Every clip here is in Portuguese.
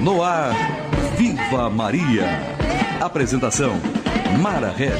No ar, Viva Maria. Apresentação, Mara Régia.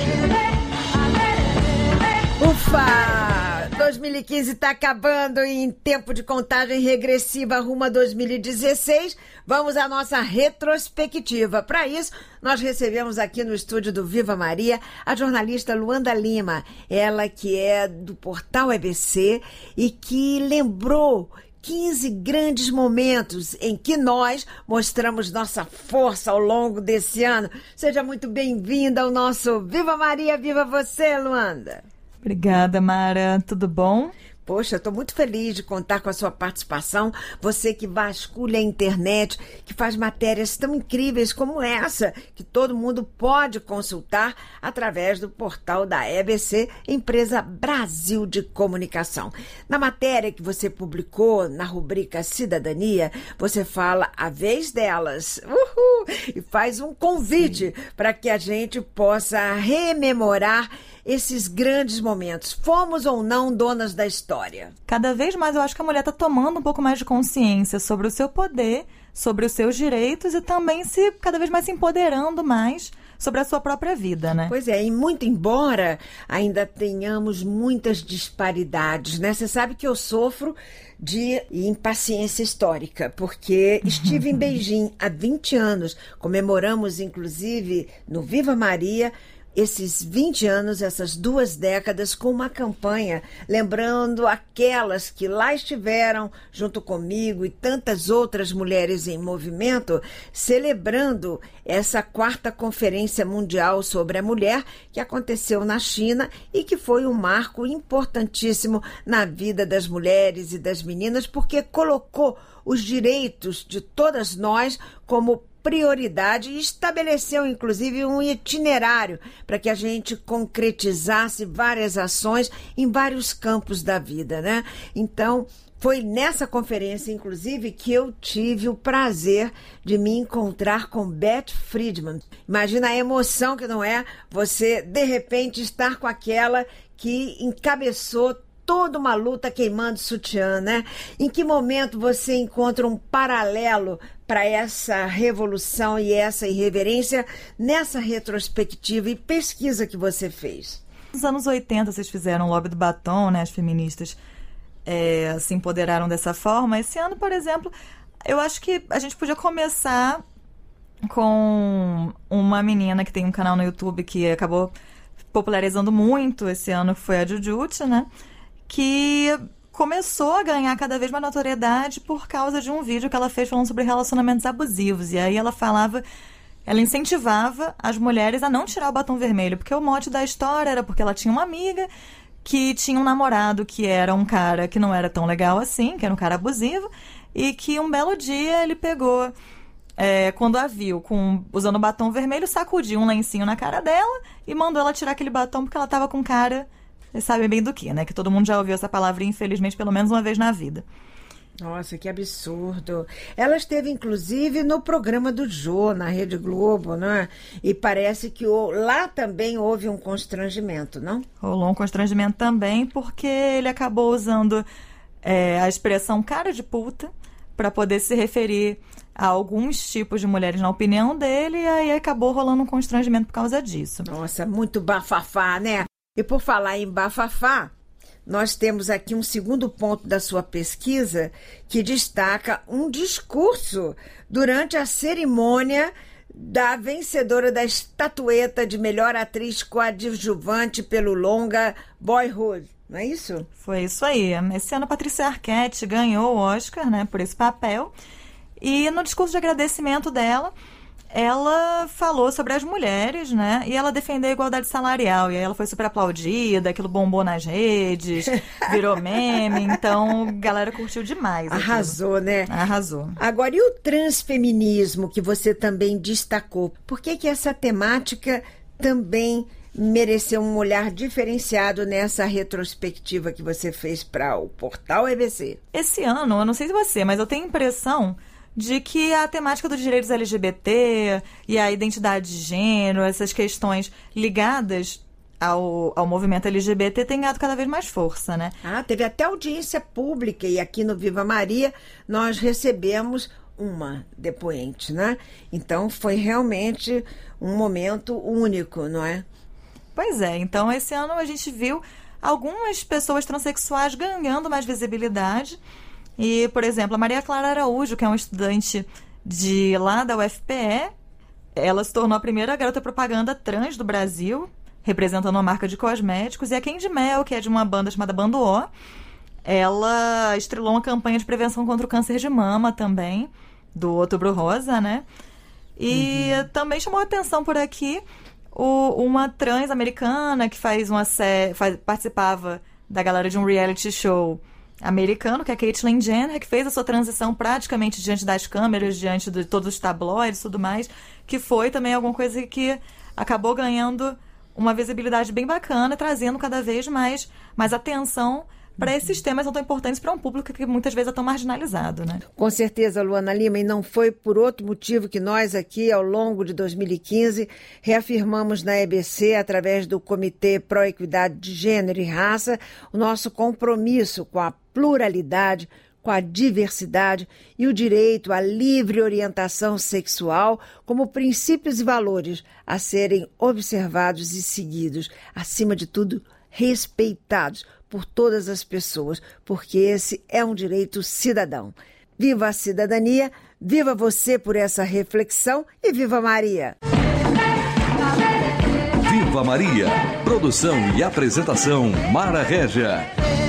Ufa! 2015 está acabando e em tempo de contagem regressiva rumo a 2016, vamos à nossa retrospectiva. Para isso, nós recebemos aqui no estúdio do Viva Maria a jornalista Luanda Lima, ela que é do portal EBC e que lembrou 15 grandes momentos em que nós mostramos nossa força ao longo desse ano. Seja muito bem-vinda ao nosso Viva Maria, viva você, Luanda! Obrigada, Mara. Tudo bom? Poxa, estou muito feliz de contar com a sua participação. Você que vasculha a internet, que faz matérias tão incríveis como essa, que todo mundo pode consultar através do portal da EBC, Empresa Brasil de Comunicação. Na matéria que você publicou na rubrica Cidadania, você fala a vez delas. E faz um convite para que a gente possa rememorar esses grandes momentos. Fomos ou não donas da história? Cada vez mais eu acho que a mulher está tomando um pouco mais de consciência sobre o seu poder, sobre os seus direitos e também cada vez mais se empoderando mais sobre a sua própria vida, né? Pois é, e muito embora ainda tenhamos muitas disparidades, né? Você sabe que eu sofro de impaciência histórica, porque estive em Beijing há 20 anos, comemoramos inclusive no Viva Maria esses 20 anos, essas 2 décadas, com uma campanha lembrando aquelas que lá estiveram junto comigo e tantas outras mulheres em movimento, celebrando essa 4ª Conferência Mundial sobre a Mulher que aconteceu na China e que foi um marco importantíssimo na vida das mulheres e das meninas, porque colocou os direitos de todas nós como prioridade e estabeleceu, inclusive, um itinerário para que a gente concretizasse várias ações em vários campos da vida, né? Então, foi nessa conferência, inclusive, que eu tive o prazer de me encontrar com Beth Friedman. Imagina a emoção que não é você, de repente, estar com aquela que encabeçou toda uma luta queimando sutiã, né? Em que momento você encontra um paralelo para essa revolução e essa irreverência nessa retrospectiva e pesquisa que você fez? Nos anos 80 vocês fizeram o lobby do batom, né? As feministas se empoderaram dessa forma. Esse ano, por exemplo, eu acho que a gente podia começar com uma menina que tem um canal no YouTube que acabou popularizando muito esse ano, que foi a Jujutsu, né? Que começou a ganhar cada vez mais notoriedade por causa de um vídeo que ela fez falando sobre relacionamentos abusivos. E aí ela incentivava as mulheres a não tirar o batom vermelho, porque o mote da história era porque ela tinha uma amiga que tinha um namorado que era um cara que não era tão legal assim, que era um cara abusivo, e que um belo dia ele pegou, quando a viu usando batom vermelho, sacudiu um lencinho na cara dela e mandou ela tirar aquele batom porque ela tava com cara... Vocês sabem bem do que, né? Que todo mundo já ouviu essa palavra, infelizmente, pelo menos uma vez na vida. Nossa, que absurdo. Ela esteve, inclusive, no programa do Jô, na Rede Globo, né? E parece que lá também houve um constrangimento, não? Rolou um constrangimento também, porque ele acabou usando a expressão cara de puta para poder se referir a alguns tipos de mulheres na opinião dele, e aí acabou rolando um constrangimento por causa disso. Nossa, muito bafafá, né? E por falar em bafafá, nós temos aqui um segundo ponto da sua pesquisa que destaca um discurso durante a cerimônia da vencedora da estatueta de melhor atriz coadjuvante pelo longa Boyhood. Não é isso? Foi isso aí. Esse ano a Patrícia Arquette ganhou o Oscar, né, por esse papel. E no discurso de agradecimento dela, ela falou sobre as mulheres, né? E ela defendeu a igualdade salarial. E aí ela foi super aplaudida, aquilo bombou nas redes, virou meme. Então, a galera curtiu demais. Arrasou, né? Arrasou. Agora, e o transfeminismo, que você também destacou? Por que essa temática também mereceu um olhar diferenciado nessa retrospectiva que você fez para o portal EBC? Esse ano, eu não sei se você, mas eu tenho a impressão de que a temática dos direitos LGBT e a identidade de gênero, essas questões ligadas ao movimento LGBT tem ganhado cada vez mais força, né? Teve até audiência pública e aqui no Viva Maria nós recebemos uma depoente, né? Então foi realmente um momento único, não é? Pois é, então esse ano a gente viu algumas pessoas transexuais ganhando mais visibilidade. E, por exemplo, a Maria Clara Araújo, que é uma estudante lá da UFPE, ela se tornou a primeira garota propaganda trans do Brasil, representando uma marca de cosméticos. E a Candy Mel, que é de uma banda chamada Bando O, ela estrelou uma campanha de prevenção contra o câncer de mama também, do Outubro Rosa, né? E também chamou a atenção por aqui uma trans americana que participava da galera de um reality show americano, que é a Caitlyn Jenner, que fez a sua transição praticamente diante das câmeras, diante de todos os tabloides e tudo mais, que foi também alguma coisa que acabou ganhando uma visibilidade bem bacana, trazendo cada vez mais atenção para esses temas tão importantes para um público que muitas vezes é tão marginalizado, né? Com certeza, Luana Lima, e não foi por outro motivo que nós aqui, ao longo de 2015, reafirmamos na EBC, através do Comitê Pró-Equidade de Gênero e Raça, o nosso compromisso com a pluralidade, com a diversidade e o direito à livre orientação sexual como princípios e valores a serem observados e seguidos, acima de tudo, respeitados por todas as pessoas, porque esse é um direito cidadão. Viva a cidadania, viva você por essa reflexão e viva Maria! Viva Maria! Produção e apresentação Mara Régia.